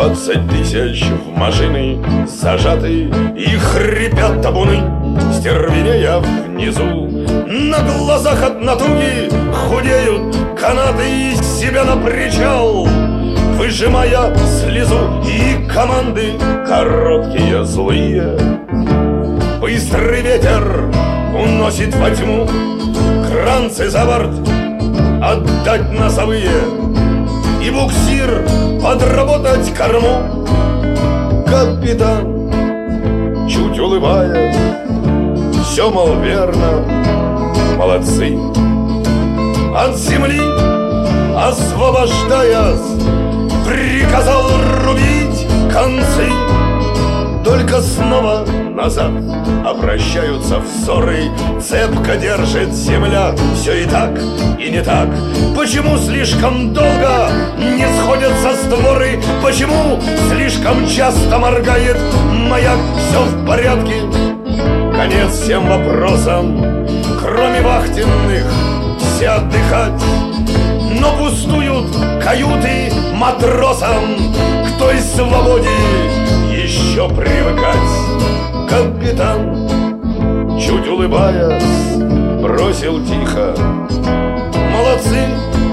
20 тысяч в машины зажаты, и хрипят табуны, стервенея внизу. На глазах от натуги худеют канаты, из себя на причал выжимая слезу. И команды короткие, злые. Быстрый ветер уносит во тьму кранцы за борт, отдать носовые и буксир подработать корму. Капитан, чуть улыбаясь, все, мол, верно, молодцы. От земли освобождаясь, приказал рубить концы. Только снова назад обращаются взоры. Цепко держит земля все и так, и не так. Почему слишком долго не сходятся створы? Почему слишком часто моргает маяк? Все в порядке, конец всем вопросам. Кроме вахтенных все отдыхать, но пустуют каюты матросам. К той свободе еще привыкать. Капитан, чуть улыбаясь, бросил тихо: молодцы.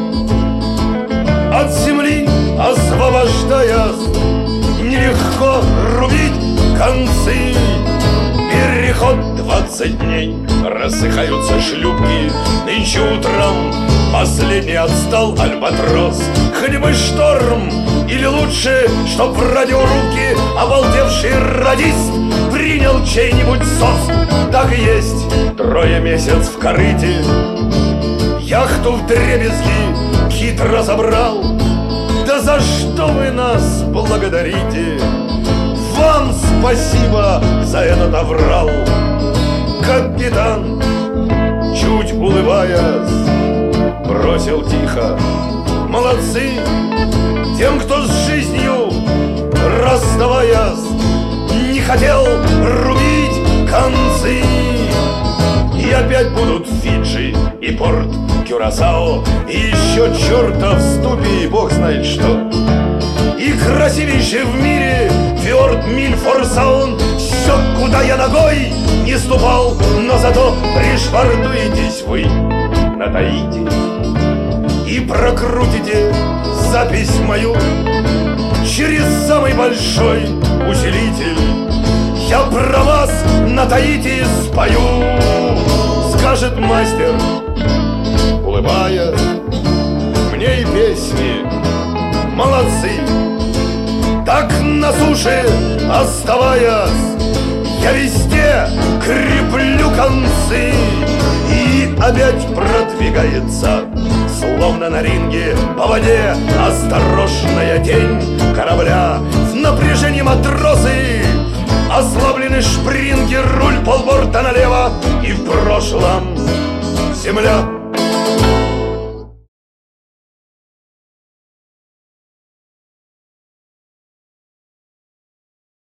От земли освобождаясь, нелегко рубить концы. Переход 20 дней, рассыхаются шлюпки. Нынче утром последний отстал альбатрос. Хоть бы шторм, или лучше, чтоб в радиорубке обалдевший радист принял чей-нибудь сос. Так и есть, трое месяц в корыте, яхту вдребезги кит разобрал. Да за что вы нас благодарите? Вам спасибо за этот аврал. Капитан, чуть улыбаясь, бросил тихо: молодцы. Тем, кто с жизнью, расставаясь, не хотел рубить концы. И опять будут Фиджи и порт Кюрасао, и еще чертов ступи, и бог знает что. И красивейший в мире фьорд Мильфорсаун. Все, куда я ногой не ступал, но зато пришвартуетесь вы на Таити и прокрутите запись мою через самый большой усилитель. Я про вас на Таити спою, скажет мастер, улыбаясь. Мне и песни молодцы. Так на суше оставаясь, я везде креплю концы. И опять продвигается, словно на ринге по воде, осторожная тень корабля. В напряжении матросы, ослаблены шпринги, руль полборта налево. И в прошлом земля